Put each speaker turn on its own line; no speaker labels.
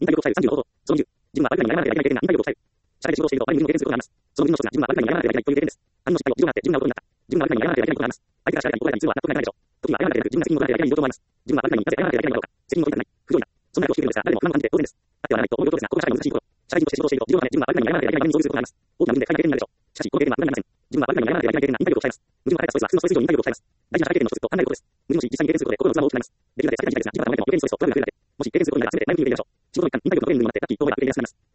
インタビューを答える30の方法。その20。自分はバリカにならなければいけない経験がインタビューを答える。社会で仕事をしていると場面にも経験することがあります。その分の一つが自分はバリカにならなければいけないという経験です。他人の失敗を自分があって自分が男になった。自分がバリカにならなければいけないことがあります。相手が社会に答えたについては納得がいかないでしょう。時には謝らなければ自分が責任を取らなければいけないと思います。自分はバリカになぜ謝らなければいけないのだろうか。責任を取りたくない。不条理だ。そんなことをしているのですが、誰も不満を感じて当然です。あってはならないと思うことですが、ここが社会の難しいところ。社会人として仕事をしていると、自分のため自分はバリカにならなければいけない場面に遭遇することがあります。大きな矛盾で会議経験になるでしょう。しかし、この経験は無駄になりません。自分はバリカにならなければいけない経験がインタビューを答えます。矛盾は彼らストレスは普通のストレス以上にインタビューを答えます。大事な社会経験の一つと考えることです。矛盾をし、実際に経験することで心の不安も大きくなります。できるだけ避けたい事態ですが、自分は考えても余計にストレスとトラブルが増えるので、もし経験することになれば全て内面に入れましょう。仕事の一環、インタビューのトレーニングにもなって、ラッキーと思えば経験やすくなります。